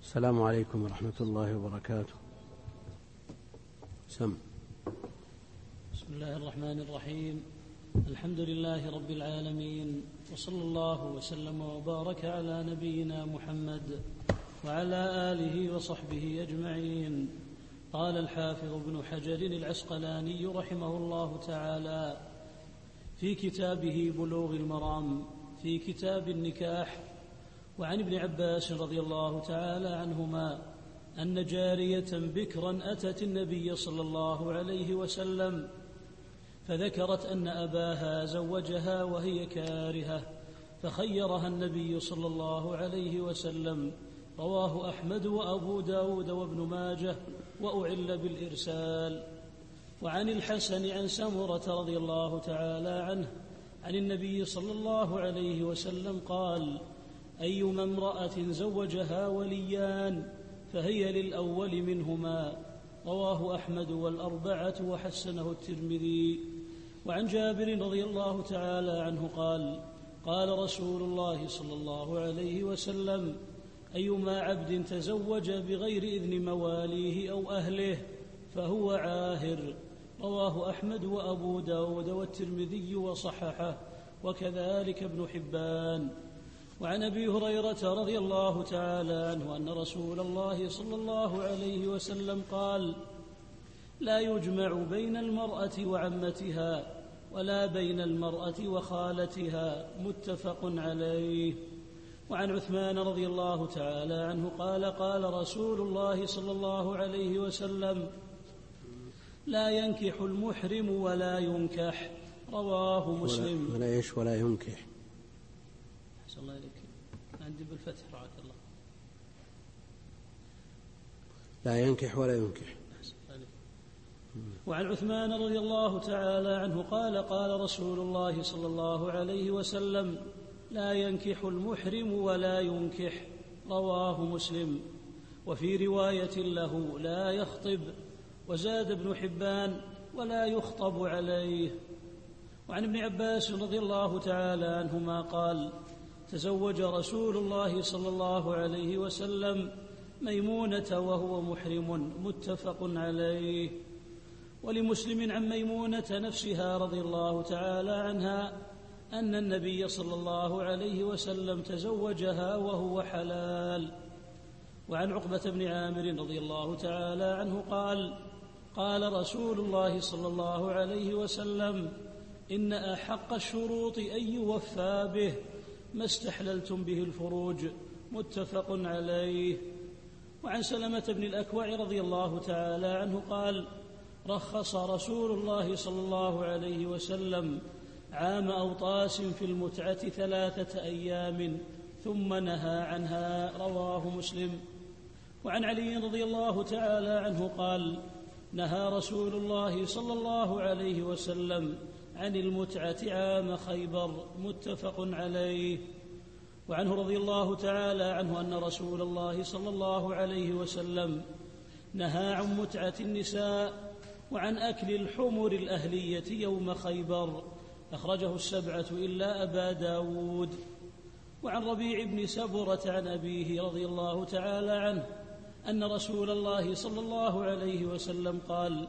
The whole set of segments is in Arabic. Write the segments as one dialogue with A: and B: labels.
A: السلام عليكم ورحمة الله وبركاته. سم.
B: بسم الله الرحمن الرحيم. الحمد لله رب العالمين، وصلى الله وسلم وبارك على نبينا محمد وعلى آله وصحبه أجمعين. قال الحافظ ابن حجر العسقلاني رحمه الله تعالى في كتابه بلوغ المرام في كتاب النكاح: وعن ابن عباس رضي الله تعالى عنهما أن جارية بكرا أتت النبي صلى الله عليه وسلم فذكرت أن أباها زوجها وهي كارهة، فخيرها النبي صلى الله عليه وسلم. رواه أحمد وأبو داود وابن ماجه، وأعل بالإرسال. وعن الحسن عن سمرة رضي الله تعالى عنه عن النبي صلى الله عليه وسلم قال: أيما امرأة زوجها وليان فهي للأول منهما. رواه أحمد والأربعة وحسنه الترمذي. وعن جابر رضي الله تعالى عنه قال: قال رسول الله صلى الله عليه وسلم: أيما عبد تزوج بغير إذن مواليه أو أهله فهو عاهر. رواه أحمد وأبو داود والترمذي وصححه، وكذلك ابن حبان. وعن أبي هريرة رضي الله تعالى عنه أن رسول الله صلى الله عليه وسلم قال: لا يجمع بين المرأة وعمتها ولا بين المرأة وخالتها. متفق عليه. وعن عثمان رضي الله تعالى عنه قال: قال رسول الله صلى الله عليه وسلم: لا ينكح المحرم ولا ينكح. رواه مسلم.
A: ولا ينكح.
B: أحسن الله إليك، عندي بالفتح رعاك الله.
A: لا ينكح ولا ينكح.
B: وعن عثمان رضي الله تعالى عنه قال: قال رسول الله صلى الله عليه وسلم: لا ينكح المحرم ولا ينكح. رواه مسلم. وفي رواية له: لا يخطب. وزاد ابن حبان: ولا يخطب عليه. وعن ابن عباس رضي الله تعالى عنهما قال: تزوج رسول الله صلى الله عليه وسلم ميمونة وهو محرم. متفق عليه. ولمسلم عن ميمونة نفسها رضي الله تعالى عنها أن النبي صلى الله عليه وسلم تزوجها وهو حلال. وعن عقبة بن عامر رضي الله تعالى عنه قال: قال رسول الله صلى الله عليه وسلم: إن أحق الشروط أن يوفى به ما استحللتم به الفروج. متفق عليه. وعن سلمة بن الأكوع رضي الله تعالى عنه قال: رخص رسول الله صلى الله عليه وسلم عام أوطاس في المتعة 3 أيام ثم نهى عنها. رواه مسلم. وعن علي رضي الله تعالى عنه قال: نهى رسول الله صلى الله عليه وسلم عن المتعة عام خيبر. متفق عليه. وعنه رضي الله تعالى عنه أن رسول الله صلى الله عليه وسلم نهى عن متعة النساء وعن أكل الحمر الأهلية يوم خيبر. أخرجه 7 إلا أبا داود. وعن ربيع بن سبرة عن أبيه رضي الله تعالى عنه أن رسول الله صلى الله عليه وسلم قال: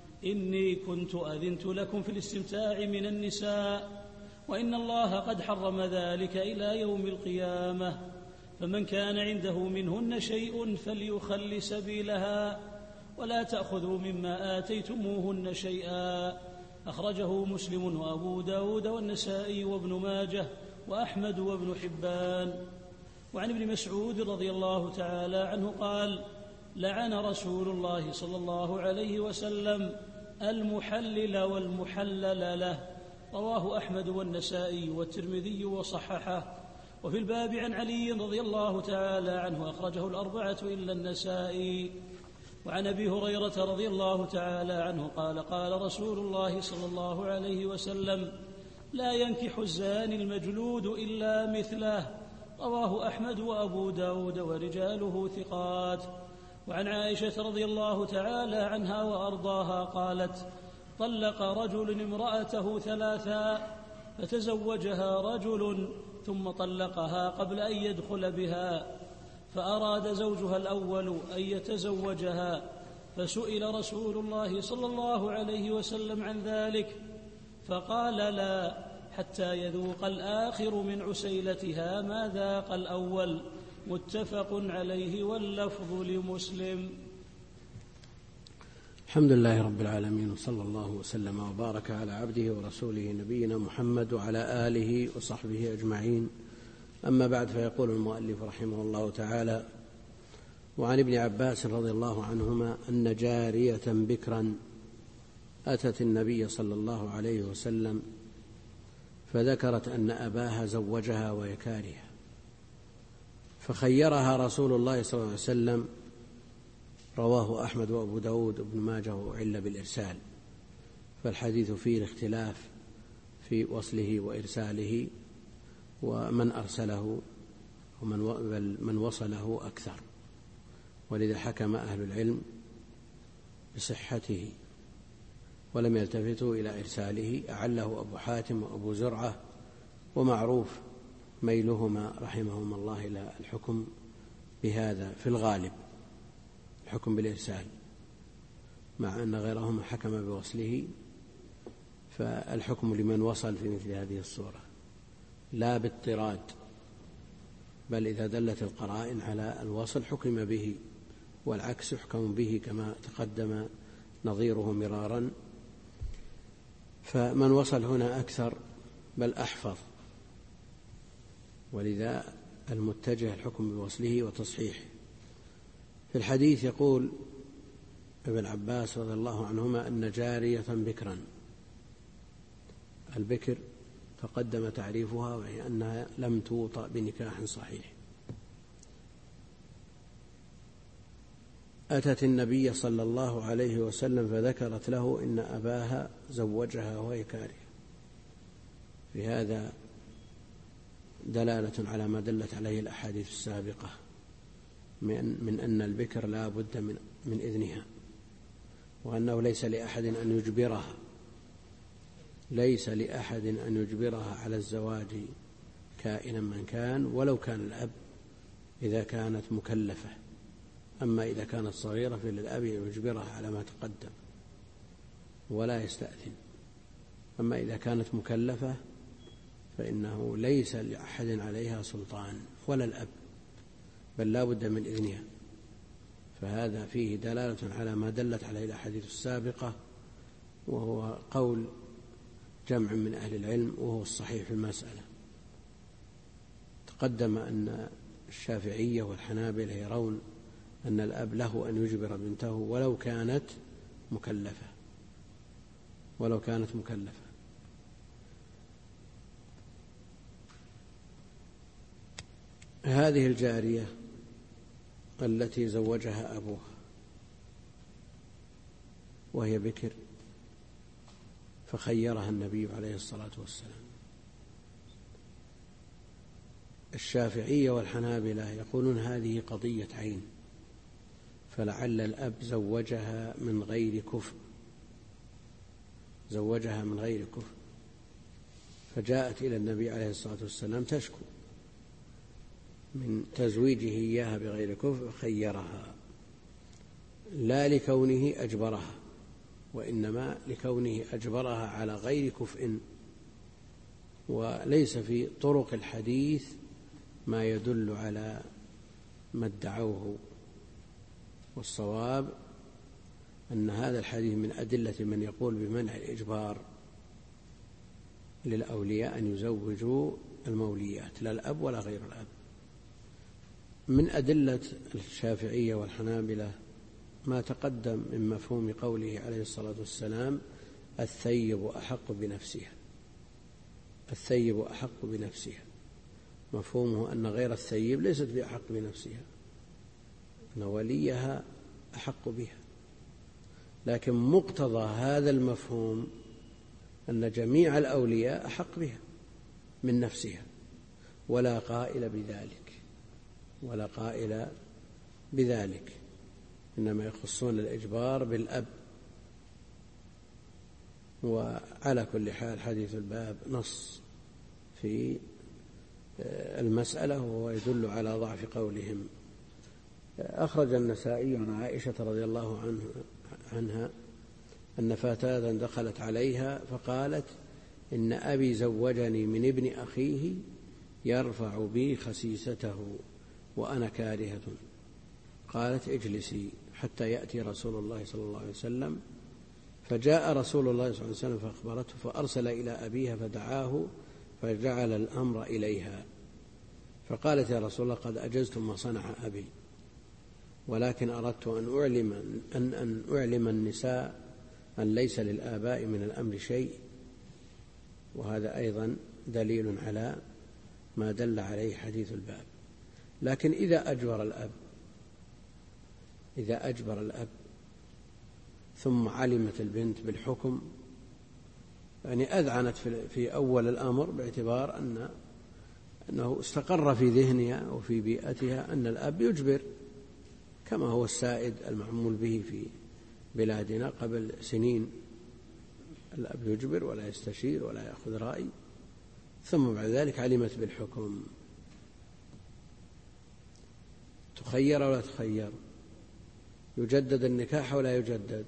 B: إني كنت أذنت لكم في الاستمتاع من النساء، وإن الله قد حرم ذلك إلى يوم القيامة، فمن كان عنده منهن شيء فليخل سبيلها، ولا تأخذوا مما آتيتموهن شيئا. أخرجه مسلم وأبو داود والنسائي وابن ماجه وأحمد وابن حبان. وعن ابن مسعود رضي الله تعالى عنه قال: لعن رسول الله صلى الله عليه وسلم المحلل والمحلل له. رواه أحمد والنسائي والترمذي وصححه. وفي الباب عن علي رضي الله تعالى عنه أخرجه 4 إلا النسائي. وعن أبي هريرة رضي الله تعالى عنه قال: قال رسول الله صلى الله عليه وسلم: لا ينكح الزاني المجلود إلا مثله. رواه أحمد وأبو داود ورجاله ثقات. وعن عائشة رضي الله تعالى عنها وأرضاها قالت: طلق رجل امرأته 3 فتزوجها رجل ثم طلقها قبل أن يدخل بها، فأراد زوجها الأول أن يتزوجها، فسئل رسول الله صلى الله عليه وسلم عن ذلك فقال لا، حتى يذوق الآخر من عسيلتها ما ذاق الأول. متفق عليه واللفظ لمسلم.
A: الحمد لله رب العالمين، وصلى الله وسلم وبارك على عبده ورسوله نبينا محمد وعلى آله وصحبه أجمعين. أما بعد، فيقول المؤلف رحمه الله تعالى: وعن ابن عباس رضي الله عنهما أن جارية بكرا أتت النبي صلى الله عليه وسلم فذكرت أن أباها زوجها وهي كارهة، فخيرها رسول الله صلى الله عليه وسلم. رواه أحمد وأبو داود وابن ماجه وعل بالإرسال، فالحديث فيه الاختلاف في وصله وإرساله، ومن أرسله ومن وصله أكثر، ولذا حكم أهل العلم بصحته ولم يلتفتوا إلى إرساله. أعله أبو حاتم وأبو زرعة، ومعروف ميلهما رحمهم الله إلى الحكم بهذا في الغالب، الحكم بالإرسال، مع أن غيرهما حكم بوصله. فالحكم لمن وصل في مثل هذه الصورة لا باضطراد، بل إذا دلت القرائن على الوصل حكم به، والعكس يحكم به كما تقدم نظيره مرارا. فمن وصل هنا أكثر بل أحفظ، ولذا المتجه الحكم بوصله وتصحيحه. في الحديث يقول ابن عباس رضي الله عنهما أن جارية بكرا، البكر تقدم تعريفها، وهي أنها لم توطأ بنكاح صحيح، أتت النبي صلى الله عليه وسلم فذكرت له إن أباها زوجها وهي كارهة. في هذا دلالة على ما دلت عليه الأحاديث السابقة من أن البكر لا بد من إذنها، وأنه ليس لأحد أن يجبرها، ليس لأحد أن يجبرها على الزواج كائنا من كان، ولو كان الأب إذا كانت مكلفة. أما إذا كانت صغيرة فللأب يجبرها على ما تقدم ولا يستأذن. أما إذا كانت مكلفة فإنه ليس لأحد عليها سلطان ولا الأب، بل لا بد من إذنها. فهذا فيه دلالة على ما دلت عليه الأحاديث السابقة، وهو قول جمع من أهل العلم، وهو الصحيح في المسألة. تقدم أن الشافعية والحنابلة يرون أن الأب له أن يجبر بنته ولو كانت مكلفة، ولو كانت مكلفة. هذه الجارية التي زوجها أبوها وهي بكر، فخيرها النبي عليه الصلاة والسلام. الشافعية والحنابلة يقولون هذه قضية عين، فلعل الأب زوجها من غير كفء، زوجها من غير كفء، فجاءت إلى النبي عليه الصلاة والسلام تشكو من تزويجه إياها بغير كفء، خيرها، لا لكونه أجبرها، وإنما لكونه أجبرها على غير كفء. وليس في طرق الحديث ما يدل على ما ادعوه، والصواب أن هذا الحديث من أدلة من يقول بمنع الإجبار للأولياء أن يزوجوا الموليات، لا الأب ولا غير الأب. من أدلة الشافعية والحنابلة ما تقدم من مفهوم قوله عليه الصلاة والسلام: الثيب أحق بنفسها، الثيب أحق بنفسها، مفهومه أن غير الثيب ليست بأحق بنفسها، أن وليها أحق بها. لكن مقتضى هذا المفهوم أن جميع الأولياء أحق بها من نفسها، ولا قائل بذلك، ولا قائل بذلك، إنما يخصون الإجبار بالأب. وعلى كل حال حديث الباب نص في المسألة، وهو يدل على ضعف قولهم أخرج النسائي عن عائشة رضي الله عنها أن فتاة دخلت عليها فقالت: إن أبي زوجني من ابن أخيه يرفع بي خسيسته وأنا كارهة. قالت: اجلسي حتى يأتي رسول الله صلى الله عليه وسلم. فجاء رسول الله صلى الله عليه وسلم فأخبرته، فأرسل إلى أبيها فدعاه فجعل الأمر إليها. فقالت: يا رسول الله قد أجزت ما صنع أبي، ولكن أردت أن أعلم النساء أن ليس للآباء من الأمر شيء. وهذا أيضا دليل على ما دل عليه حديث الباب. لكن إذا أجبر الأب ثم علمت البنت بالحكم، يعني أذعنت في أول الأمر باعتبار أنه استقر في ذهنها وفي بيئتها أن الأب يجبر، كما هو السائد المعمول به في بلادنا قبل سنين، الأب يجبر ولا يستشير ولا يأخذ رأي، ثم بعد ذلك علمت بالحكم. تخير ولا تخير؟ يجدد النكاح ولا يجدد؟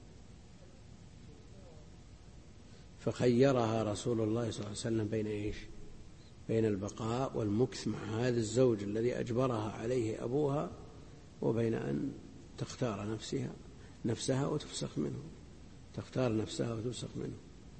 A: فخيرها رسول الله صلى الله عليه وسلم بين إيش؟ بين البقاء والمكث مع هذا الزوج الذي أجبرها عليه أبوها، وبين أن تختار نفسها وتفسخ منه، تختار نفسها وتفسخ منه.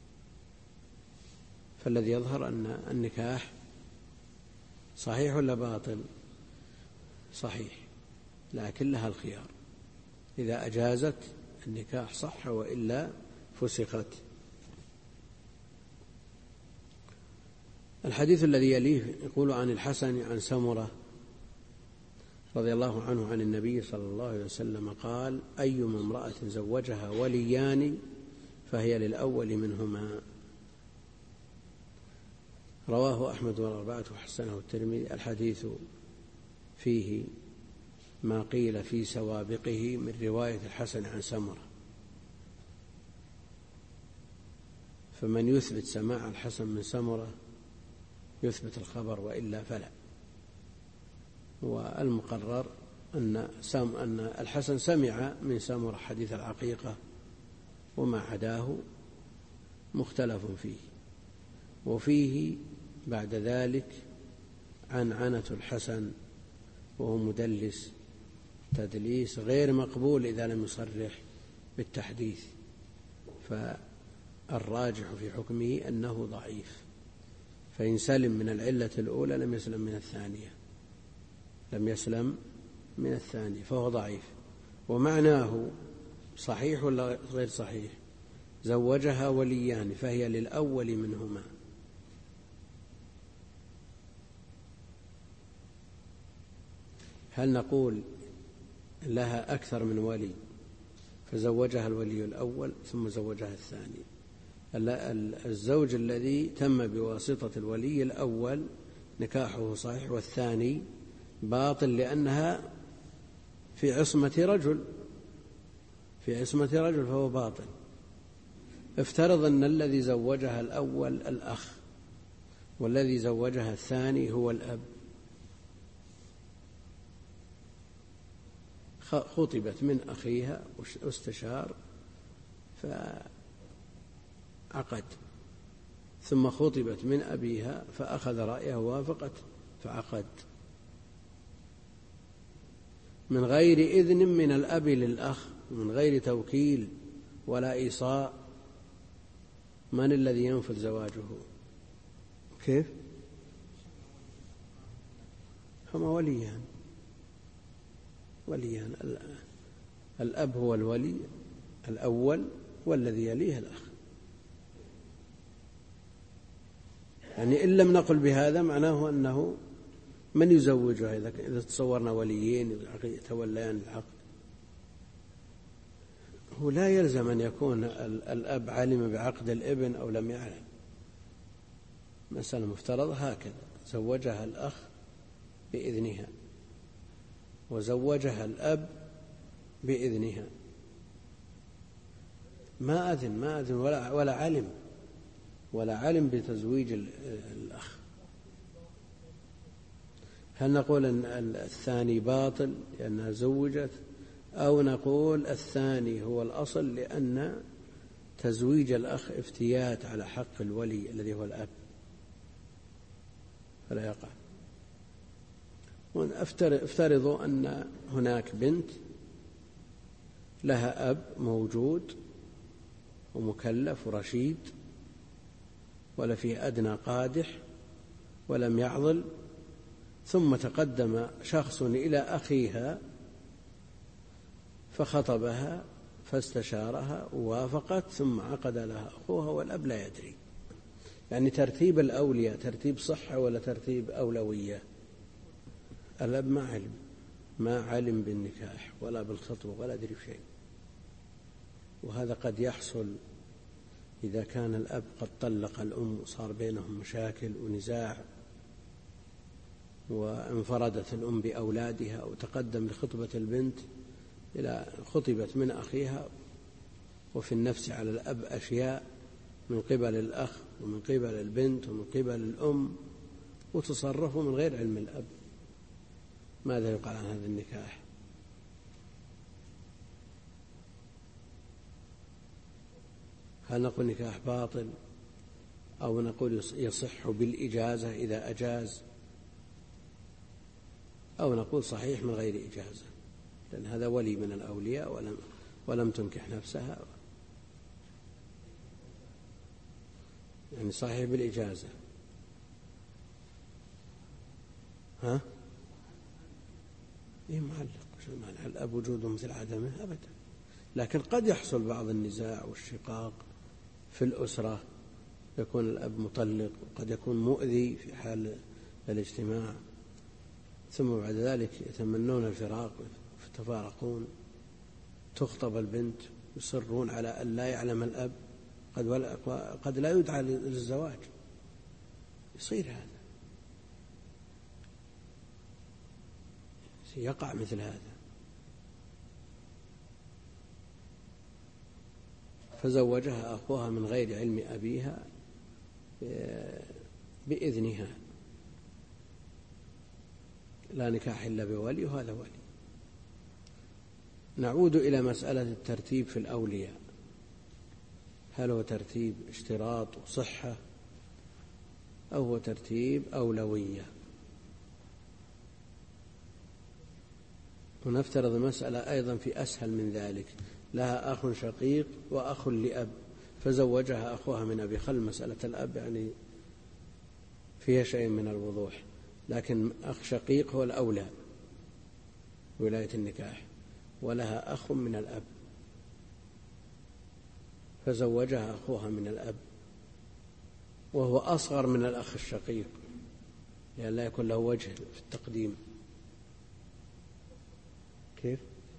A: فالذي يظهر أن النكاح صحيح ولا باطل؟ صحيح، لكن لها الخيار، إذا أجازت النكاح صح وإلا فسخت. الحديث الذي يليه يقول عن الحسن عن سمرة رضي الله عنه عن النبي صلى الله عليه وسلم قال: أيما امرأة زوجها وليان فهي للأول منهما. رواه أحمد والأربعة وحسنه الترمذي. الحديث فيه ما قيل في سوابقه من رواية الحسن عن سمرة، فمن يثبت سماع الحسن من سمرة يثبت الخبر، وإلا فلا. والمقرر أن الحسن سمع من سمرة حديث العقيقة، وما عداه مختلف فيه. وفيه بعد ذلك عنعنة الحسن، وهو مدلس تدليس غير مقبول إذا لم يصرح بالتحديث، فالراجح في حكمه أنه ضعيف، فإن سلم من العلة الأولى لم يسلم من الثانية، فهو ضعيف. ومعناه صحيح ولا غير صحيح؟ زوجها وليان فهي للأول منهما. هل نقول لها أكثر من ولي فزوجها الولي الأول ثم زوجها الثاني؟ الزوج الذي تم بواسطة الولي الأول نكاحه صحيح، والثاني باطل لأنها في عصمة رجل فهو باطل. افترض أن الذي زوجها الأول الأخ والذي زوجها الثاني هو الأب، خطبت من أخيها واستشار فعقد، ثم خطبت من أبيها فأخذ رأيه ووافقت فعقد، من غير إذن من الأب للأخ، من غير توكيل ولا إيصاء. من الذي ينفذ زواجه؟ كيف؟ هما وليان. الأب هو الولي الأول والذي يليه الأخ. يعني إن لم نقل بهذا معناه أنه من يزوجها إذا تصورنا وليين يتوليان العقد. هو لا يلزم أن يكون الأب علم بعقد الابن أو لم يعلم، مسألة مفترضة هكذا: زوجها الأخ بإذنها وزوجها الأب بإذنها، ما أذن ولا علم بتزويج الأخ. هل نقول أن الثاني باطل لأنها زوجت، أو نقول الثاني هو الأصل لأن تزويج الأخ افتيات على حق الولي الذي هو الأب فلا يقع. افترضوا أن هناك بنت لها أب موجود ومكلف ورشيد ولا فيه أدنى قادح ولم يعضل، ثم تقدم شخص إلى أخيها فخطبها فاستشارها ووافقت، ثم عقد لها أخوها والأب لا يدري. يعني ترتيب الأولياء ترتيب صحة ولا ترتيب أولوية؟ الأب ما علم بالنكاح ولا بالخطبة ولا أدري بشيء. وهذا قد يحصل إذا كان الأب قد طلق الأم وصار بينهم مشاكل ونزاع، وانفردت الأم بأولادها وتقدم لخطبة البنت إلى خطبت من أخيها، وفي النفس على الأب أشياء من قبل الأخ ومن قبل البنت ومن قبل الأم، وتصرفوا من غير علم الأب. ماذا يقال عن هذا النكاح؟ هل نقول نكاح باطل، أو نقول يصح بالإجازة إذا أجاز، أو نقول صحيح من غير إجازة لأن هذا ولي من الأولياء ولم تنكح نفسها؟ يعني صحيح بالإجازة. ها؟ إيه معلق، شو معنى الأب وجوده مثل عدمه؟ أبدا. لكن قد يحصل بعض النزاع والشقاق في الأسرة، يكون الأب مطلق وقد يكون مؤذي في حال الاجتماع، ثم بعد ذلك يتمنون الفراق فتفارقون، تخطب البنت يصرون على أن لا يعلم الأب، قد لا يدعى للزواج، يصير هذا، يقع مثل هذا. فزوجها أخوها من غير علم أبيها بإذنها، لا نكاح إلا بولي، وهذا ولي. نعود إلى مسألة الترتيب في الأولياء، هل هو ترتيب اشتراط وصحة أو هو ترتيب أولوية؟ ونفترض مسألة أيضا في أسهل من ذلك، لها أخ شقيق وأخ لأب فزوجها أخوها من أبي، خل مسألة الأب يعني فيها شيء من الوضوح، لكن أخ شقيق هو الأولى ولاية النكاح، ولها أخ من الأب فزوجها أخوها من الأب وهو أصغر من الأخ الشقيق لأن لا يكون له وجه في التقديم. كيف؟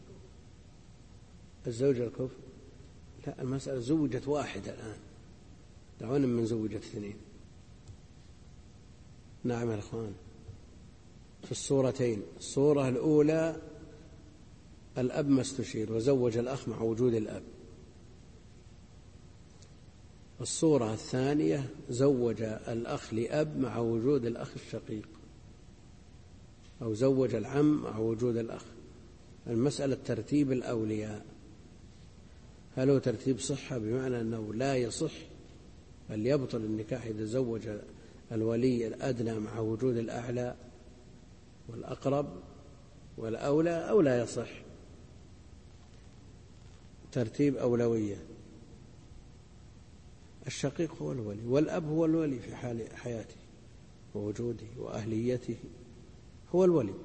A: الزوجة الكفء؟ لا، المسألة زوجت واحدة الآن، دعونا من زوجة اثنين. نعم يا أخوان، في الصورتين، الصورة الأولى الأب ما استشير وزوج الأخ مع وجود الأب، الصورة الثانية زوج الأخ لأب مع وجود الأخ الشقيق، أو زوج العم مع وجود الأخ. المسألة ترتيب الأولياء، هل هو ترتيب صحة بمعنى أنه لا يصح بل يبطل النكاح إذا زوج الولي الأدنى مع وجود الأعلى والأقرب والأولى، أو لا يصح؟ ترتيب أولوية. الشقيق هو الولي والأب هو الولي في حال حياته ووجوده وأهليته، هو الولي.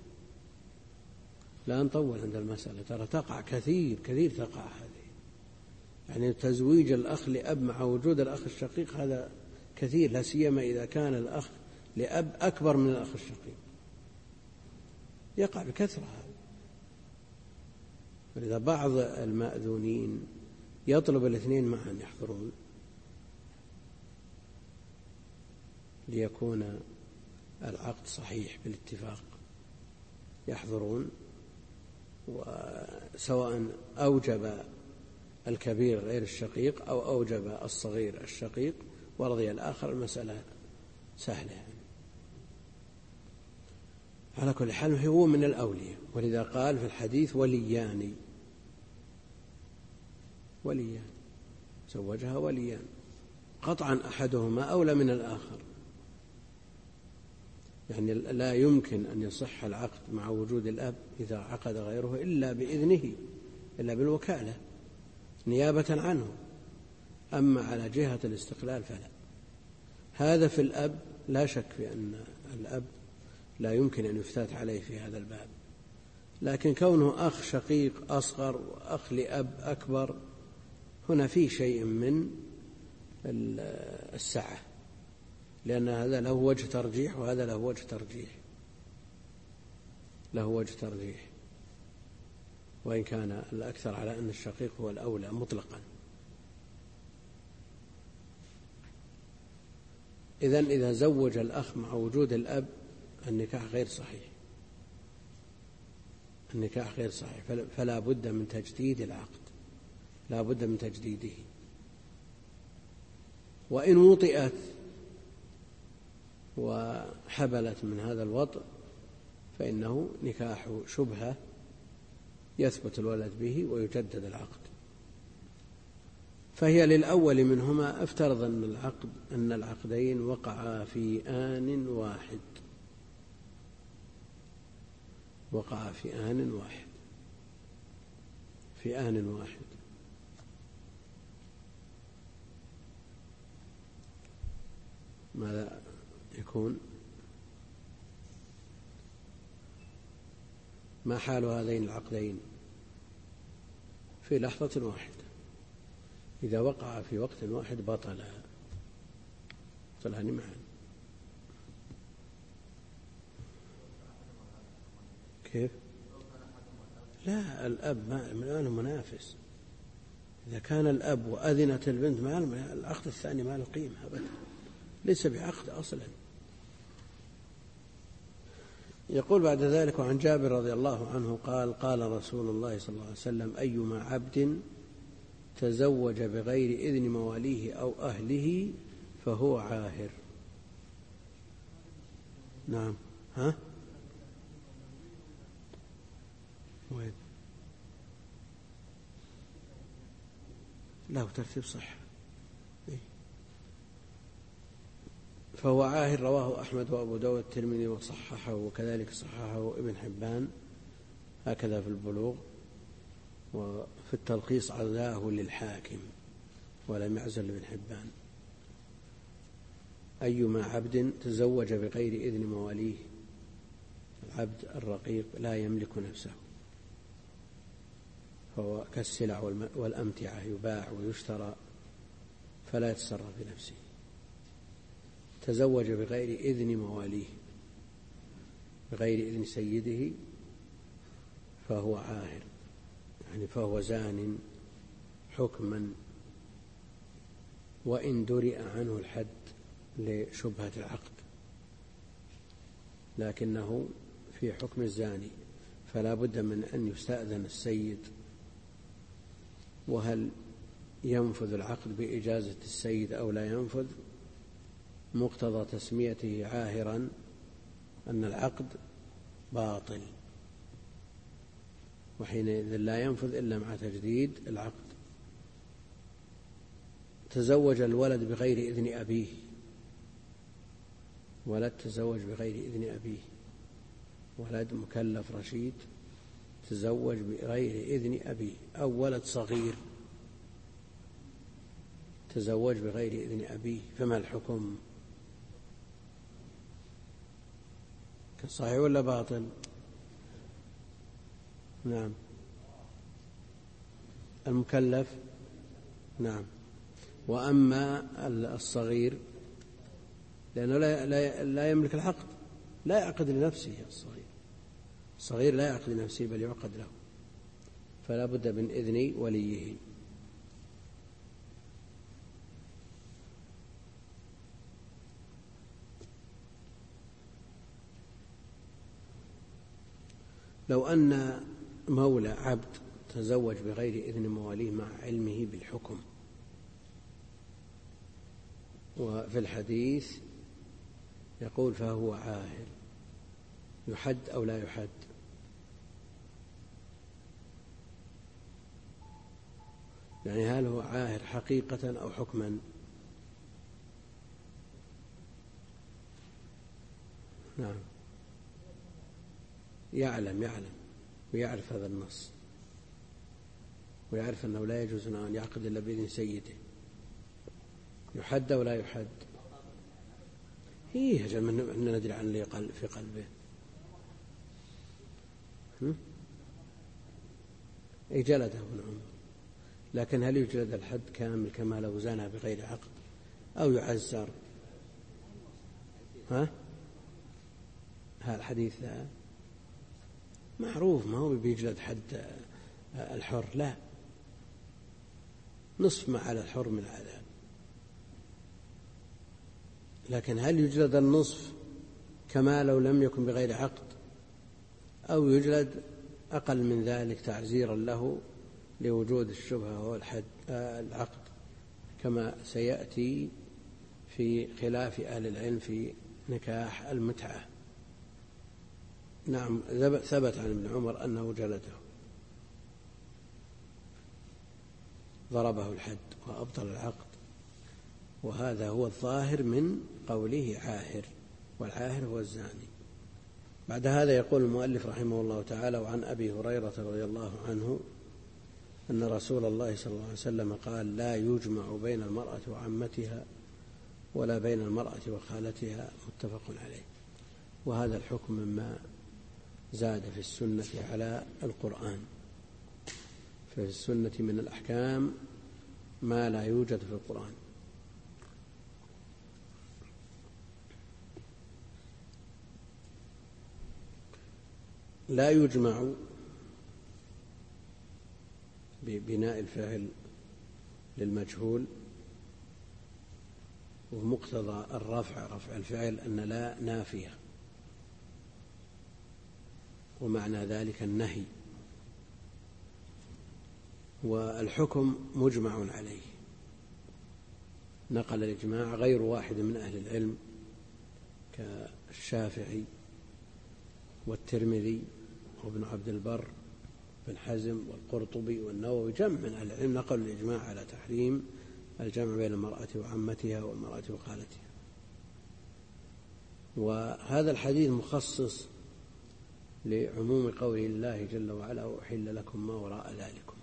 A: لا نطول عند المسألة، ترى تقع كثير تقع هذه، يعني تزويج الأخ لأب مع وجود الأخ الشقيق هذا كثير، لا سيما إذا كان الأخ لأب أكبر من الأخ الشقيق، يقع بكثرة هذا. ولذا بعض المأذونين يطلب الاثنين معا يحضرون ليكون العقد صحيح بالاتفاق، يحضرون، وسواء أوجب الكبير غير الشقيق أو أوجب الصغير الشقيق ورضي الآخر، المسألة سهلة. على كل حال هو من الأولياء، ولذا قال في الحديث وليان، زوجها وليان، قطعا أحدهما أولى من الآخر. يعني لا يمكن أن يصح العقد مع وجود الأب إذا عقد غيره إلا بإذنه، إلا بالوكالة نيابة عنه. أما على جهة الاستقلال فلا. هذا في الأب لا شك في أن الأب لا يمكن أن يفتات عليه في هذا الباب، لكن كونه أخ شقيق أصغر وأخ لأب أكبر هنا فيه شيء من السعة، لأن هذا له وجه ترجيح وهذا له وجه ترجيح، وإن كان الأكثر على أن الشقيق هو الأولى مطلقا. إذا زوج الأخ مع وجود الأب النكاح غير صحيح، فلا بد من تجديد العقد، لا بد من تجديده. وإن وطئت وحبلت من هذا الوطء فإنه نكاح شبهة يثبت الولد به ويجدد العقد. فهي للأول منهما افترض أن العقدين وقعا في آن واحد، ماذا يكون؟ ما حال هذين العقدين في لحظة واحدة؟ إذا وقع في وقت واحد بطلان معا. كيف؟ لا، الأب ما له منافس. إذا كان الأب وأذنت البنت العقد الثاني ما له قيمة أبدا، ليس بعقد أصلا. يقول بعد ذلك: وعن جابر رضي الله عنه قال: قال رسول الله صلى الله عليه وسلم: أيما عبد تزوج بغير إذن مواليه أو أهله فهو عاهر. نعم. ها؟ وين؟ لا، ترتيب صح. فهو عاهر، رواه أحمد وأبو داود والترمذي وصححه، وكذلك صححه ابن حبان، هكذا في البلوغ، وفي التلخيص عزاه للحاكم ولم يعزل ابن حبان. أيما عبد تزوج بغير إذن مواليه، العبد الرقيق لا يملك نفسه، فهو كالسلع والأمتعة يباع ويشترى فلا يتصرف بنفسه. تزوج بغير إذن مواليه، بغير إذن سيده، فهو عاهر، يعني فهو زان حكما، وإن درئ عنه الحد لشبهة العقد، لكنه في حكم الزاني، فلا بد من أن يستأذن السيد. وهل ينفذ العقد بإجازة السيد أو لا ينفذ؟ مقتضى تسميته عاهرا أن العقد باطل، وحينئذ لا ينفذ إلا مع تجديد العقد. تزوج الولد بغير إذن أبيه، ولد تزوج بغير إذن أبيه، ولد مكلف رشيد تزوج بغير إذن أبيه، أو ولد صغير تزوج بغير إذن أبيه، فما الحكم؟ صحيح ولا باطل؟ نعم. المكلف نعم. وأما الصغير لأنه لا يملك العقد، لا يعقد لنفسه. الصغير لا يعقد لنفسه بل يعقد له، فلا بد من إذن وليه. لو أن مولى عبد تزوج بغير إذن مواليه مع علمه بالحكم، وفي الحديث يقول فهو عاهر، يحد أو لا يحد؟ يعني هل هو عاهر حقيقة أو حكما؟ نعم، يعلم ويعرف هذا النص، ويعرف أنه لا يجوز أن يعقد إلا بإذن سيده. يحد أو لا يحد؟ هي أجل من ندري عن اللي في قلبه. أي جلده ابن عمر، لكن هل يجلد الحد كامل كما لو زنى بغير عقد أو يعزر؟ ها الحديث معروف، ما هو بيجلد حد الحر، لا، نصف ما على الحر من العذاب. لكن هل يجلد النصف كما لو لم يكن بغير عقد، أو يجلد أقل من ذلك تعزيرا له لوجود الشبهة وهو العقد، كما سيأتي في خلاف أهل العلم في نكاح المتعة. نعم، ثبت عن ابن عمر أنه جلده، ضربه الحد وأبطل العقد، وهذا هو الظاهر من قوله عاهر، والعاهر هو الزاني. بعد هذا يقول المؤلف رحمه الله تعالى: وعن أبي هريرة رضي الله عنه أن رسول الله صلى الله عليه وسلم قال: لا يجمع بين المرأة وعمتها ولا بين المرأة وخالتها، متفق عليه. وهذا الحكم مما زاد في السنة على القرآن، ففي السنة من الأحكام ما لا يوجد في القرآن. لا يجمع ببناء الفاعل للمجهول، ومقتضى رفع الفعل أن لا نافية، ومعنى ذلك النهي، والحكم مجمع عليه. نقل الإجماع غير واحد من أهل العلم كالشافعي والترمذي وابن عبد البر بن حزم والقرطبي والنووي، جمع من أهل العلم نقلوا الإجماع على تحريم الجمع بين المرأة وعمتها والمرأة وخالتها. وهذا الحديث مخصص لعموم قول الله جل وعلا: وأحل لكم ما وراء ذلكم،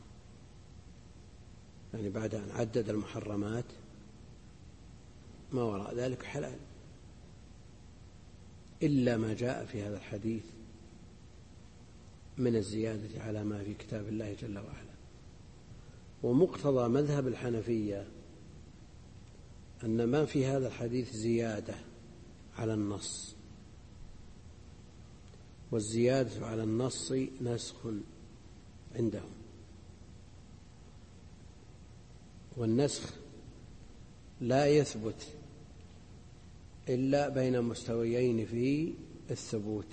A: يعني بعد أن عدد المحرمات ما وراء ذلك حلال، إلا ما جاء في هذا الحديث من الزيادة على ما في كتاب الله جل وعلا. ومقتضى مذهب الحنفية أن ما في هذا الحديث زيادة على النص، والزيادة على النص نسخ عندهم، والنسخ لا يثبت إلا بين مستويين في الثبوت.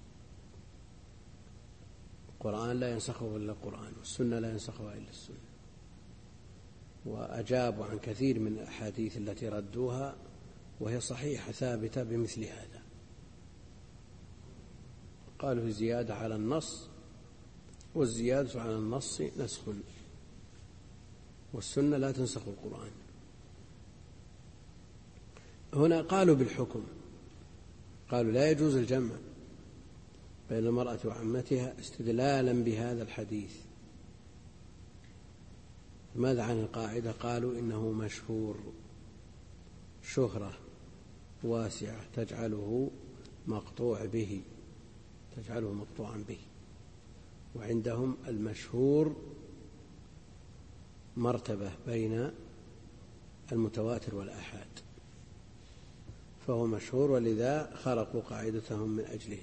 A: القرآن لا ينسخه إلا القرآن، والسنة لا ينسخها إلا السنة. وأجابوا عن كثير من الأحاديث التي ردوها وهي صحيحة ثابتة بمثل هذا، قالوا زيادة على النص، والزيادة على النص نسخ، والسنة لا تنسخ القرآن. هنا قالوا بالحكم، قالوا لا يجوز الجمع بين المرأة وعمتها استدلالا بهذا الحديث. ماذا عن القاعدة؟ قالوا إنه مشهور، شهرة واسعة تجعله مقطوعا به، وعندهم المشهور مرتبة بين المتواتر والآحاد، فهو مشهور، ولذا خلقوا قاعدتهم من أجله.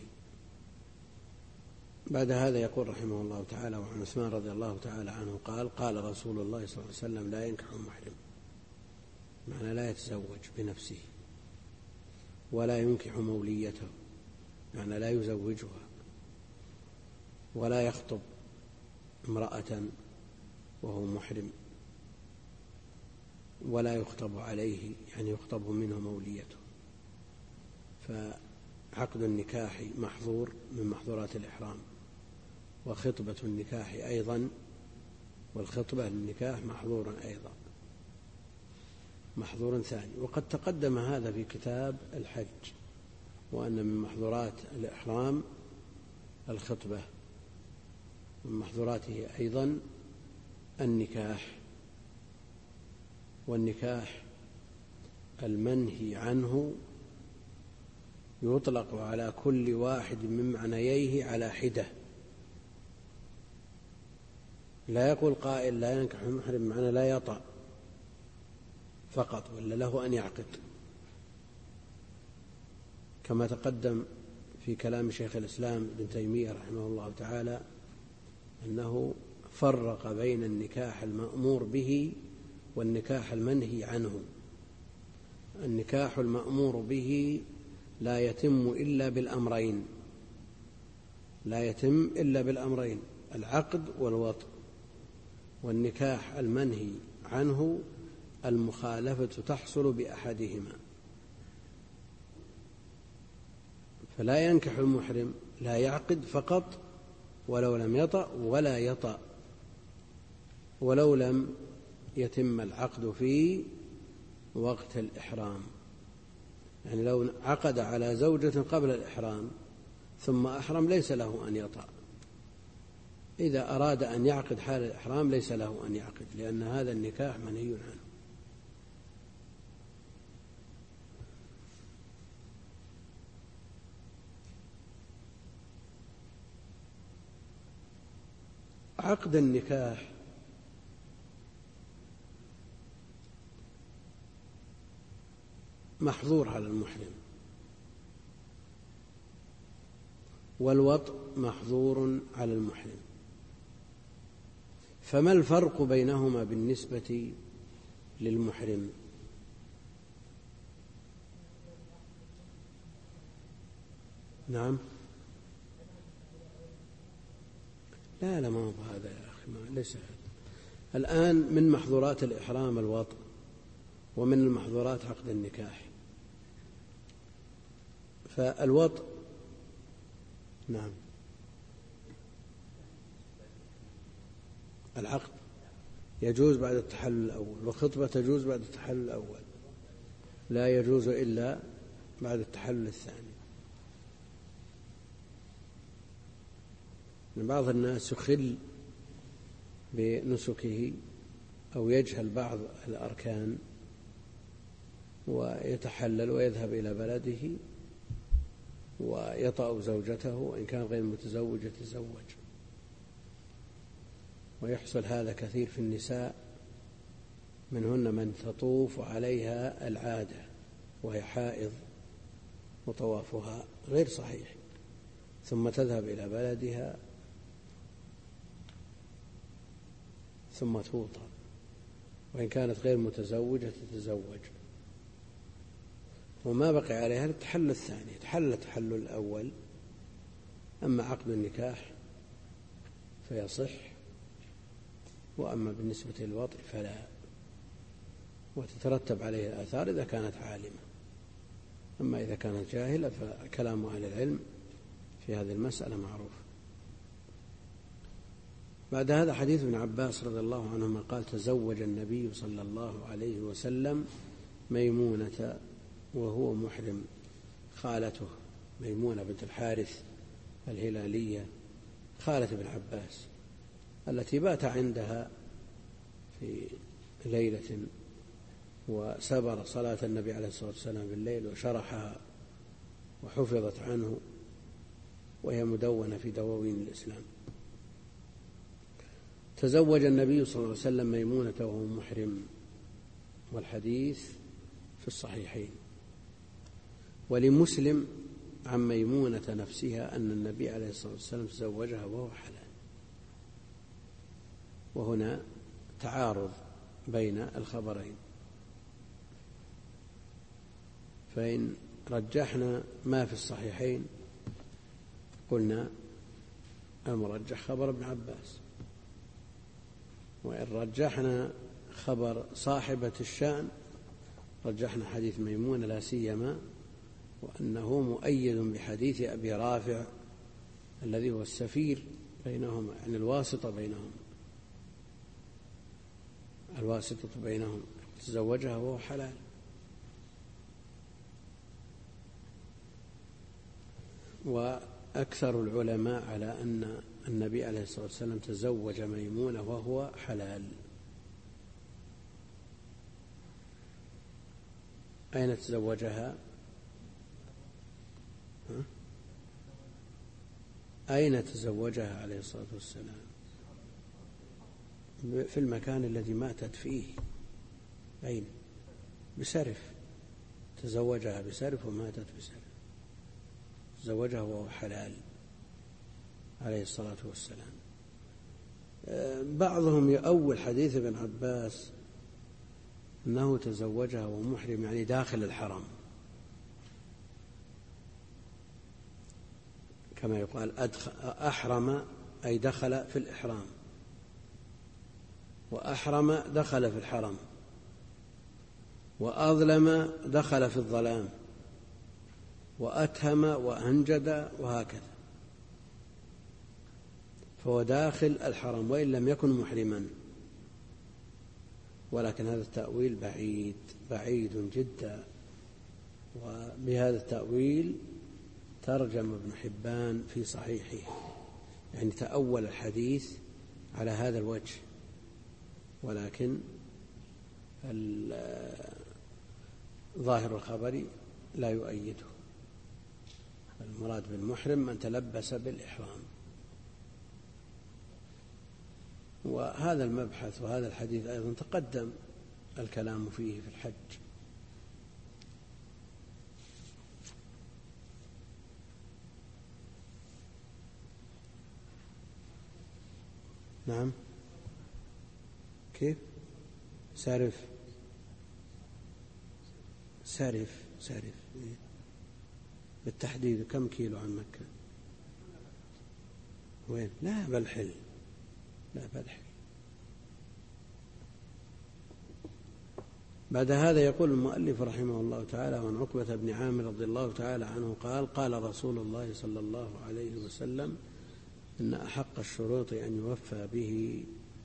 A: بعد هذا يقول رحمه الله تعالى: وعن عثمان رضي الله تعالى عنه قال: قال رسول الله صلى الله عليه وسلم: لا ينكح محرم، معنى لا يتزوج بنفسه، ولا ينكح موليته، معنى لا يزوجها، ولا يخطب امرأة وهو محرم، ولا يخطب عليه، يعني يخطب منه موليته. عقد النكاح محظور من محظورات الإحرام، وخطبة النكاح أيضا، والخطبة للنكاح محظور أيضا، محظور ثاني. وقد تقدم هذا في كتاب الحج، وأن من محظورات الإحرام الخطبة، من محظوراته أيضا النكاح. والنكاح المنهي عنه يطلق على كل واحد من معنييه على حدة. لا يقول قائل لا ينكح المحرم معنى لا يطأ فقط، ولا له أن يعقد، كما تقدم في كلام شيخ الإسلام ابن تيمية رحمه الله تعالى أنه فرق بين النكاح المأمور به والنكاح المنهي عنه. النكاح المأمور به لا يتم إلا بالأمرين، لا يتم إلا بالأمرين، العقد والوطء. والنكاح المنهي عنه المخالفة تحصل بأحدهما. فلا ينكح المحرم، لا يعقد فقط ولو لم يطأ، ولا يطأ ولو لم يتم العقد في وقت الإحرام. يعني لو عقد على زوجة قبل الإحرام ثم أحرم ليس له أن يطأ. إذا أراد أن يعقد حال الإحرام ليس له أن يعقد، لأن هذا النكاح منهي عنه. عقد النكاح محظور على المحرم، والوطء محظور على المحرم. فما الفرق بينهما بالنسبة للمحرم؟ نعم. لا ما هو هذا يا أخي، ليس هذا. الآن من محظورات الإحرام الوطء، ومن المحظورات عقد النكاح. فالوطء نعم، العقد يجوز بعد التحلل الأول، والخطبة تجوز بعد التحلل الأول، لا يجوز إلا بعد التحلل الثاني. بعض الناس يخل بنسكه أو يجهل بعض الأركان ويتحلل ويذهب إلى بلده ويطأ زوجته، وإن كان غير متزوج يتزوج. ويحصل هذا كثير في النساء، منهن من تطوف عليها العادة وهي حائض وطوافها غير صحيح، ثم تذهب إلى بلدها ثم توطأ، وإن كانت غير متزوجة تتزوج، وما بقي عليها التحلل الثاني، تحلل التحلل الأول. أما عقد النكاح فيصح، وأما بالنسبة للوطء فلا، وتترتب عليه الآثار إذا كانت عالمة. أما إذا كانت جاهلة فكلام أهل العلم في هذه المسألة معروف. بعد هذا حديث ابن عباس رضي الله عنهما قال: تزوج النبي صلى الله عليه وسلم ميمونة وهو محرم. خالته ميمونة بنت الحارث الهلالية خالة ابن عباس، التي بات عندها في ليلة وسبر صلاة النبي عليه الصلاة والسلام بالليل وشرحها وحفظت عنه، وهي مدونة في دواوين الإسلام. تزوج النبي صلى الله عليه وسلم ميمونة وهو محرم، والحديث في الصحيحين. ولمسلم عن ميمونة نفسها أن النبي عليه الصلاة والسلام تزوجها وهو حلال. وهنا تعارض بين الخبرين، فإن رجحنا ما في الصحيحين قلنا المرجح خبر ابن عباس، وإن رجحنا خبر صاحبة الشأن رجحنا حديث ميمونة، لا سيما وأنه مؤيد بحديث أبي رافع الذي هو السفير بينهم، يعني الواسطة بينهم تزوجها وهو حلال. وأكثر العلماء على أن النبي عليه الصلاة والسلام تزوج ميمونة وهو حلال. أين تزوجها؟ أين تزوجها عليه الصلاة والسلام؟ في المكان الذي ماتت فيه. أين؟ بسرف، تزوجها بسرف وماتت بسرف، تزوجها وهو حلال عليه الصلاة والسلام. بعضهم يؤول حديث ابن عباس أنه تزوجها ومحرم، يعني داخل الحرم، كما يقال أحرم أي دخل في الإحرام، وأحرم دخل في الحرم، وأظلم دخل في الظلام، وأتهم وأنجد، وهكذا، فهو داخل الحرم وإن لم يكن محرما. ولكن هذا التأويل بعيد جدا، وبهذا التأويل ترجم ابن حبان في صحيحه، يعني تأول الحديث على هذا الوجه، ولكن ظاهر الخبر لا يؤيده. المراد بالمحرم من تلبس بالإحرام. وهذا المبحث وهذا الحديث أيضا تقدم الكلام فيه في الحج. نعم، كيف؟ سارف بالتحديد كم كيلو عن مكة؟ وين؟ لا بالحل. بعد هذا يقول المؤلف رحمه الله تعالى: وعن عقبة بن عامر رضي الله تعالى عنه قال: قال رسول الله صلى الله عليه وسلم: إن أحق الشروط أن يوفى به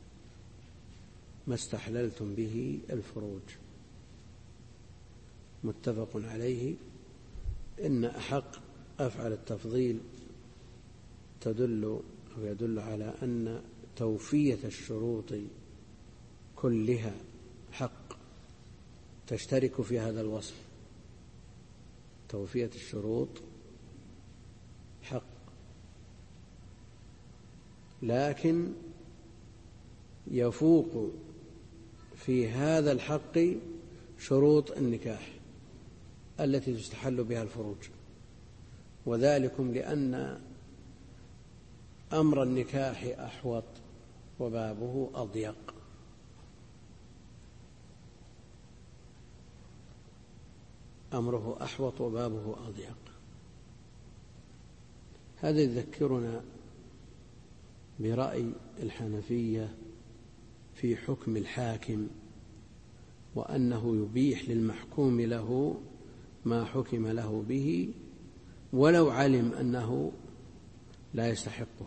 A: ما استحللتم به الفروج. متفق عليه. إن أحق أفعل التفضيل يدل على أن توفية الشروط كلها حق، تشترك في هذا الوصف. توفية الشروط حق، لكن يفوق في هذا الحق شروط النكاح التي تستحل بها الفروج، وذلكم لأن أمر النكاح أحوط وبابه أضيق. أمره أحوط وبابه أضيق. هذا يذكرنا برأي الحنفية في حكم الحاكم، وأنه يبيح للمحكوم له ما حكم له به ولو علم أنه لا يستحقه.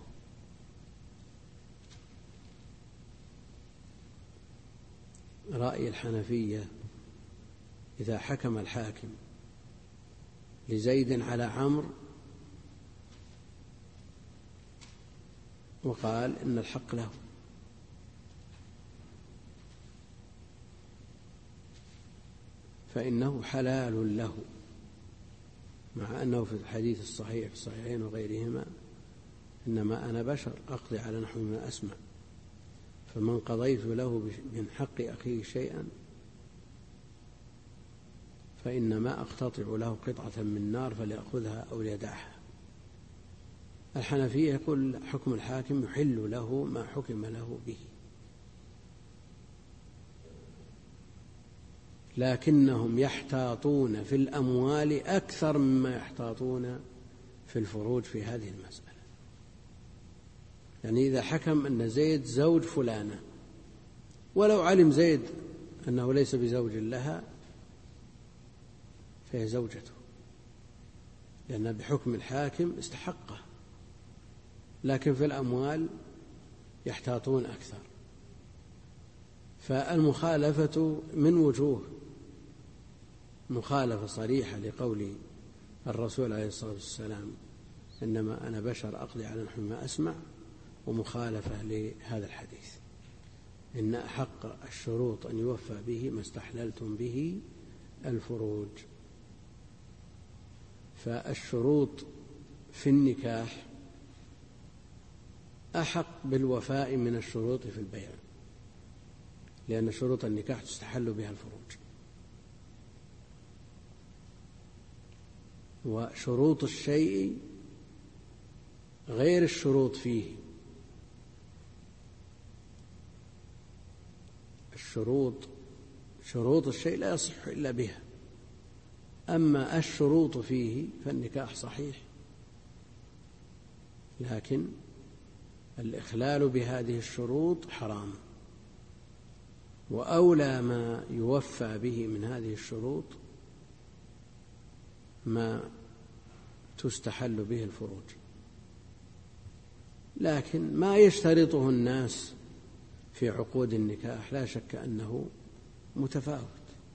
A: رأي الحنفية: إذا حكم الحاكم لزيد على عمرو وقال إن الحق له، فإنه حلال له، مع أنه في الحديث الصحيح في الصحيحين وغيرهما: إنما أنا بشر أقضي على نحو ما أسمع، فمن قضيت له من حق أخيه شيئا فإنما أقتطع له قطعة من نار فليأخذها أو ليدعها. الحنفية يقول حكم الحاكم يحل له ما حكم له به، لكنهم يحتاطون في الأموال أكثر مما يحتاطون في الفروج في هذه المسألة. يعني إذا حكم أن زيد زوج فلانة، ولو علم زيد أنه ليس بزوج لها فهي زوجته، لأن بحكم الحاكم استحقه، لكن في الأموال يحتاطون أكثر. فالمخالفة من وجوه: مخالفة صريحة لقول الرسول عليه الصلاة والسلام: إنما أنا بشر أقضي على نحو ما أسمع، ومخالفة لهذا الحديث: إن أحق الشروط أن يوفى به ما استحللتم به الفروج. فالشروط في النكاح أحق بالوفاء من الشروط في البيع، لأن شروط النكاح تستحل بها الفروج، وشروط الشيء غير الشروط فيه. شروط الشيء لا يصح إلا بها، أما الشروط فيه فالنكاح صحيح، لكن الإخلال بهذه الشروط حرام، وأولى ما يوفى به من هذه الشروط ما تستحل به الفروج. لكن ما يشترطه الناس في عقود النكاح لا شك أنه متفاوت،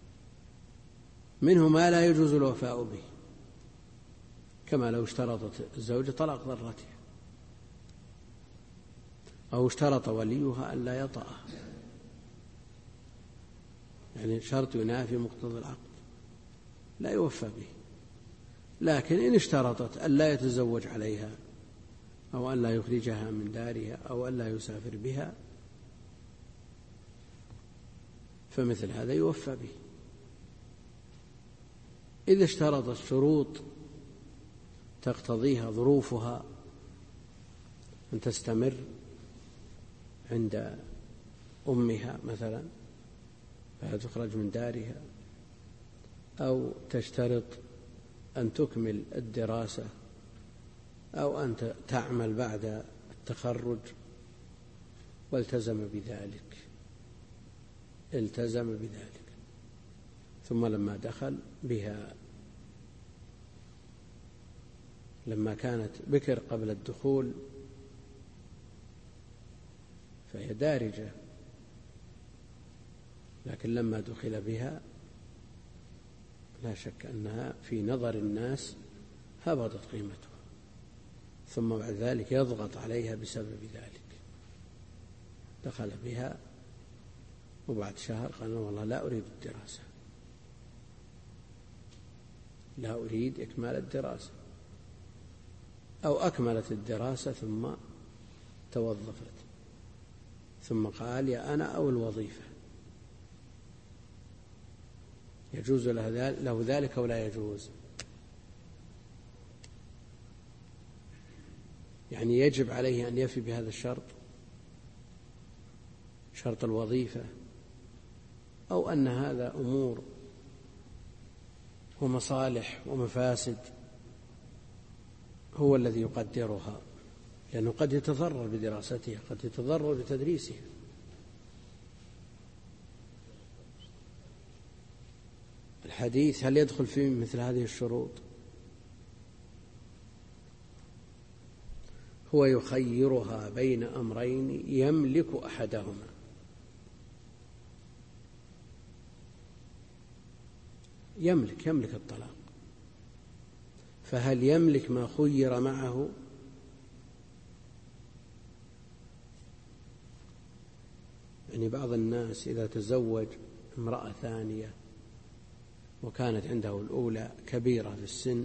A: منه ما لا يجوز الوفاء به، كما لو اشترطت الزوجة طلاق ضرتها، أو اشترط وليها أن لا يطأها، يعني شرط ينافي مقتضى العقد لا يوفى به. لكن إن اشترطت أن لا يتزوج عليها، أو أن لا يخرجها من دارها، أو أن لا يسافر بها، فمثل هذا يوفى به. إذا اشترطت شروط تقتضيها ظروفها أن تستمر عند أمها مثلا فلا تخرج من دارها، أو تشترط أن تكمل الدراسة، أو أن تعمل بعد التخرج، والتزم بذلك، ثم لما دخل بها، لما كانت بكر قبل الدخول فهي دارجة، لكن لما دخل بها لا شك أنها في نظر الناس هبطت قيمتها، ثم بعد ذلك يضغط عليها بسبب ذلك. دخل بها وبعد شهر قال: والله لا أريد الدراسة، لا أريد إكمال الدراسة، أو أكملت الدراسة ثم توظفت، ثم قال: يا أنا أو الوظيفة. يجوز له ذلك أو لا يجوز؟ يعني يجب عليه أن يفي بهذا الشرط، شرط الوظيفة، أو أن هذا أمور ومصالح ومفاسد هو الذي يقدرها، لأنه قد يتضرر بدراستها، قد يتضرر بتدريسها. الحديث هل يدخل فيه مثل هذه الشروط؟ هو يخيرها بين أمرين يملك أحدهما، يملك الطلاق، فهل يملك ما خير معه؟ يعني بعض الناس إذا تزوج امرأة ثانية وكانت عنده الأولى كبيرة في السن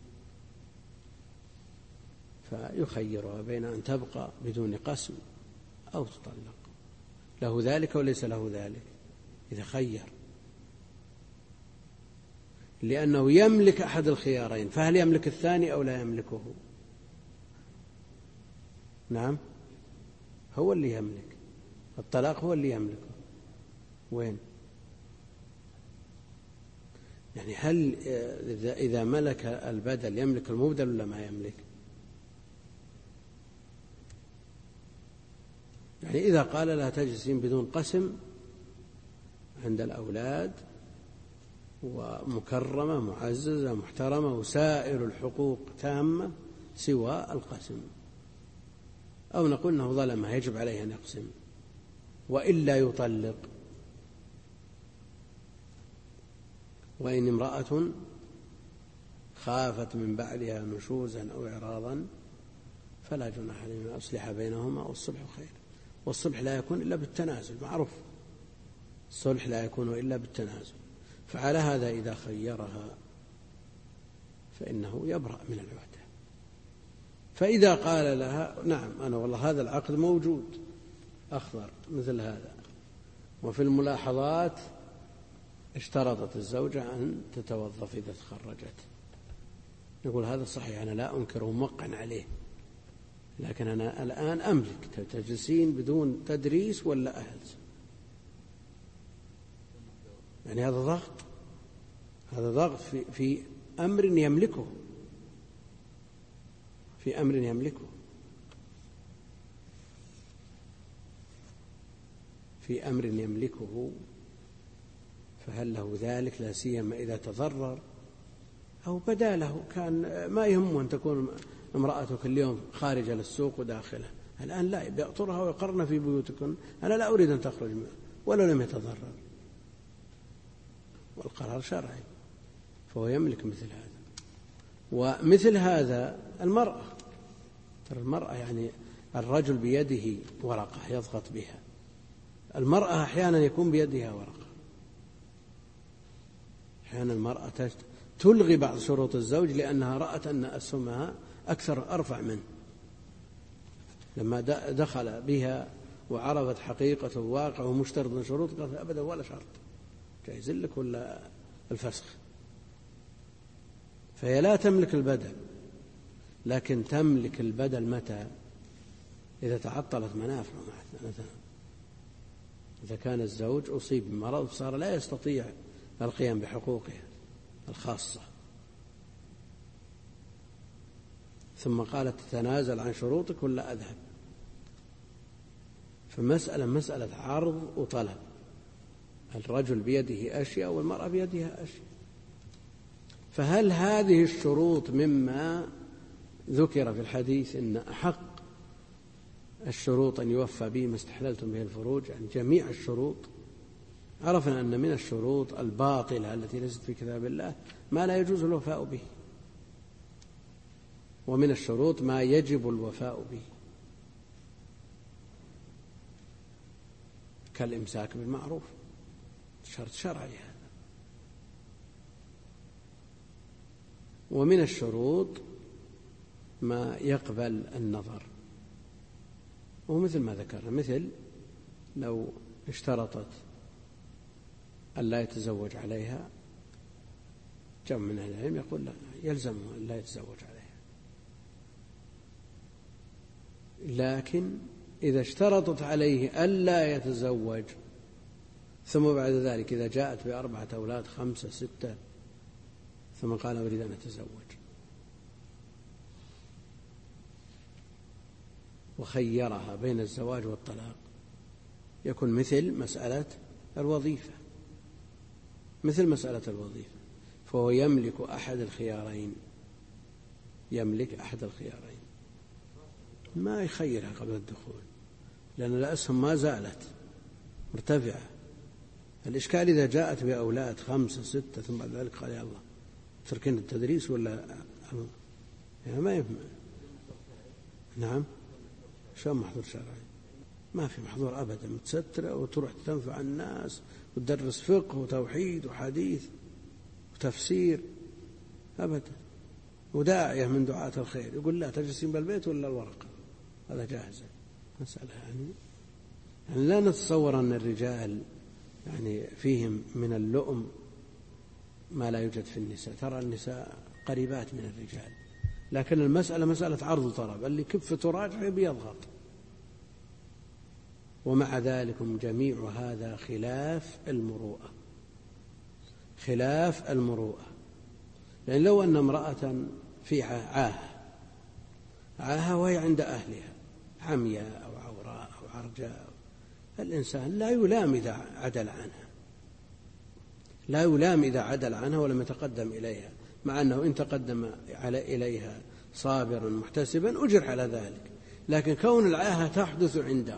A: فيخيرها بين أن تبقى بدون قسم أو تطلق، له ذلك وليس له ذلك إذا خير، لأنه يملك أحد الخيارين. فهل يملك الثاني أو لا يملكه؟ نعم، هو اللي يملك الطلاق، هو اللي يملكه. وين؟ يعني هل إذا ملك البدل يملك المبدل ولا ما يملك؟ يعني إذا قال لا تجلسين بدون قسم عند الأولاد ومكرمة معززة محترمة وسائر الحقوق تامة سوى القسم، أو نقول أنه ظلمها يجب عليه أن يقسم وإلا يطلق. وإن امرأة خافت من بعدها نشوزا أو إعراضا فلا جناح عليهما أن يصلح بينهما والصلح خير. والصلح لا يكون إلا بالتنازل، معروف الصلح لا يكون إلا بالتنازل. فعلى هذا إذا خيرها فإنه يبرأ من العهدة. فإذا قال لها نعم أنا والله هذا العقد موجود أخضر مثل هذا، وفي الملاحظات اشترطت الزوجة أن تتوظف إذا تخرجت، نقول هذا صحيح، أنا لا أنكره موقع عليه، لكن أنا الآن أملك تجلسين بدون تدريس ولا أهل، يعني هذا ضغط، هذا ضغط في أمر يملكه، في أمر يملكه، في أمر يملكه، فهل له ذلك؟ لا سيما إذا تضرر أو بدا له، كان ما يهمه أن تكون امرأتك اليوم خارجة للسوق وداخلة، الآن لا، بيأطرها ويقرن في بيوتكن، أنا لا أريد أن تخرج ولو لم يتضرر، والقرار شرعي، فهو يملك مثل هذا. ومثل هذا المرأة، ترى المرأة يعني الرجل بيده ورقة يضغط بها، المرأة أحيانا يكون بيدها ورقة، أحيانا المرأة تلغي بعض شروط الزوج لأنها رأت أن أسهمها أرفع منه، لما دخل بها وعرفت حقيقة الواقع ومشترط شروط قالت أبدا ولا شرط، جايز لك ولا الفسخ. فهي لا تملك البدل، لكن تملك البدل متى؟ إذا تعطلت منافعه مثلا، إذا كان الزوج أصيب بمرض صار لا يستطيع القيام بحقوقه الخاصة، ثم قالت تتنازل عن شروطك ولا أذهب، مسألة عرض وطلب، الرجل بيده أشياء والمرأة بيدها أشياء، فهل هذه الشروط مما ذكر في الحديث إن أحق الشروط أن يوفى به ما استحللتم به الفروج، يعني جميع الشروط؟ عرفنا أن من الشروط الباطلة التي ليست في كتاب الله ما لا يجوز الوفاء به، ومن الشروط ما يجب الوفاء به، كالإمساك بالمعروف، شرط شرعي هذا. ومن الشروط ما يقبل النظر، ومثل ما ذكرنا، مثل لو اشترطت أن لا يتزوج عليها، جمع من أهل العلم يقول لا، يلزمه أن لا يتزوج عليها، لكن إذا اشترطت عليه ألا يتزوج ثم بعد ذلك إذا جاءت ب4 أولاد 5 6 ثم قال أريد أن أتزوج وخيرها بين الزواج والطلاق، يكون مثل مسألة الوظيفة، فهو يملك أحد الخيارين، ما يخيرها قبل الدخول، لأن الأسهم ما زالت مرتفعة. الإشكال إذا جاءت بأولاد 5 6 ثم بعد ذلك قال يا الله تركين التدريس ولا يعني ما يفهم. نعم، شو محظور شرعي؟ ما في محظور أبدا، متسترة وتروح تنفع الناس وتدرس فقه وتوحيد وحديث وتفسير أبدا، وداعية من دعاة الخير يقول لا تجلسين بالبيت ولا الورقة، هذا جاهز. مسألة يعني لا نتصور أن الرجال يعني فيهم من اللؤم ما لا يوجد في النساء، ترى النساء قريبات من الرجال، لكن المسألة مسألة عرض وطلب، اللي كف تراجع بيضغط. ومع ذلك جميع هذا خلاف المروءة، لأن لو أن امرأة في عاهة وهي عند أهلها عمياء أو عوراء أو عرجاء، الإنسان لا يلام إذا عدل عنها، لا يلام إذا عدل عنها ولم يتقدم إليها، مع أنه إن تقدم إليها صابرا محتسبا أجر على ذلك، لكن كون العاهة تحدث عنده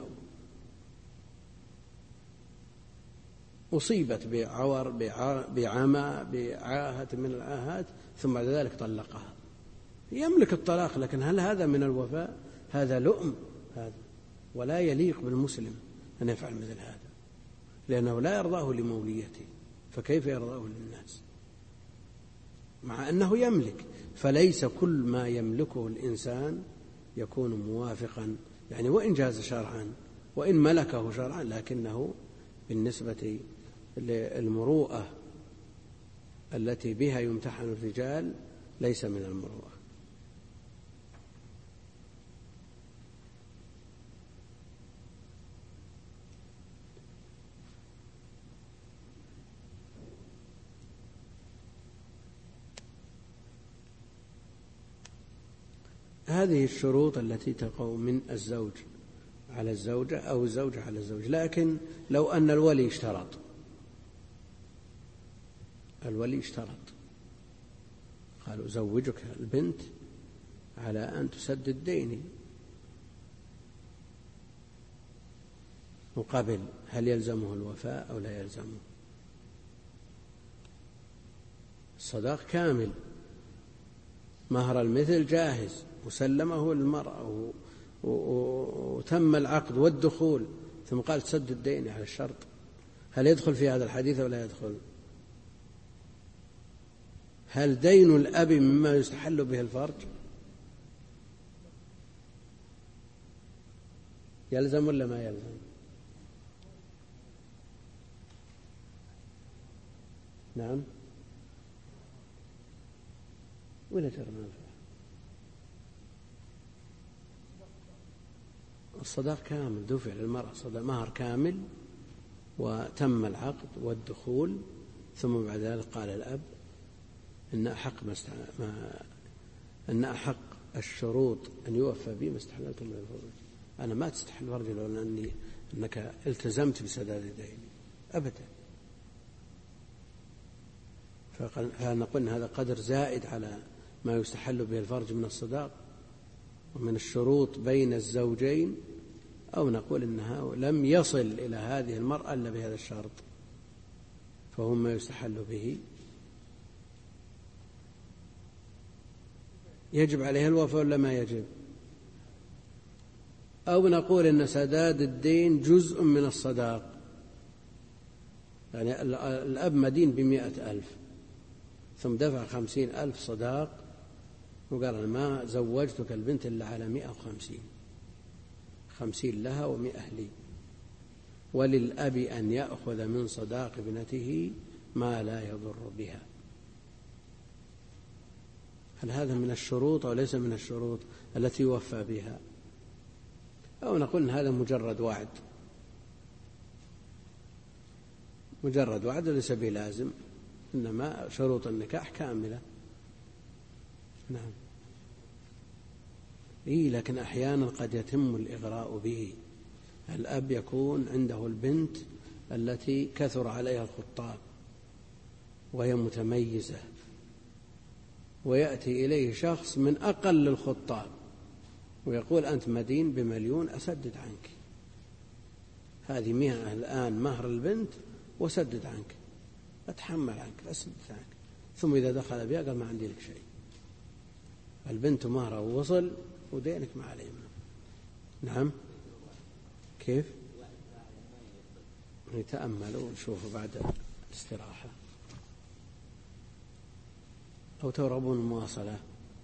A: أصيبت بعور بعمى بعاهة من العاهات ثم بعد ذلك طلقها، يملك الطلاق، لكن هل هذا من الوفاء؟ هذا لؤم هذا، ولا يليق بالمسلم أن يفعل مثل هذا، لأنه لا يرضاه لموليته، فكيف يرضاه للناس مع أنه يملك؟ فليس كل ما يملكه الإنسان يكون موافقا، يعني وإن جاز شرعا وإن ملكه شرعا، لكنه بالنسبة للمروءة التي بها يمتحن الرجال ليس من المروءة. هذه الشروط التي تقع من الزوج على الزوجة أو الزوجة على الزوج. لكن لو أن الولي اشترط قالوا زوجك البنت على أن تسدد ديني مقابل، هل يلزمه الوفاء أو لا يلزمه؟ الصداق كامل، مهر المثل جاهز وسلمه للمرأة وتم العقد والدخول، ثم قال تسدد ديني على الشرط، هل يدخل في هذا الحديث ولا يدخل؟ هل دين الأب مما يستحل به الفرج؟ يلزم ولا ما يلزم؟ نعم ولا جرى منفعة؟ الصداق كامل دفع للمرأة، مهر كامل وتم العقد والدخول، ثم بعد ذلك قال الأب إن أحق الشروط أن يوفى بي ما استحللتم من الفروج. أنا ما تستحل فرجي لو أنك التزمت بسداد الدين أبدا، فنقول إن هذا قدر زائد على ما يستحل به الفرج من الصداق ومن الشروط بين الزوجين، أو نقول إنها لم يصل إلى هذه المرأة إلا بهذا الشرط، فهو ما يستحل به يجب عليها الوفاء ولا ما يجب؟ أو نقول إن سداد الدين جزء من الصداق، يعني الأب مدين ب100,000 ثم دفع 50,000 صداق وقال أنا ما زوجتك البنت إلا على 150، 50 لها و100 لي، وللأب أن يأخذ من صداق ابنته ما لا يضر بها. هل هذا من الشروط أو ليس من الشروط التي يوفى بها؟ أو نقول إن هذا مجرد وعد وليس بلازم، إنما شروط النكاح كاملة. نعم لكن أحيانا قد يتم الإغراء به، الأب يكون عنده البنت التي كثر عليها الخطاب وهي متميزة، ويأتي إليه شخص من أقل الخطاب ويقول أنت مدين ب1,000,000 أسدد عنك، هذه 100 الآن مهر البنت وسدد عنك، أتحمل عنك أسدد عنك، ثم إذا دخل بها قال ما عندي لك شيء، البنت مهرها وصل ودينك ما عليه. نعم كيف؟ يتأملوا ونشوفوا بعد الاستراحة، أو ترغبون المواصلة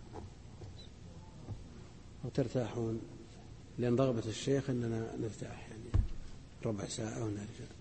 A: أو ترتاحون، لأن رغبة الشيخ أننا نرتاح يعني ربع ساعة ونرجع.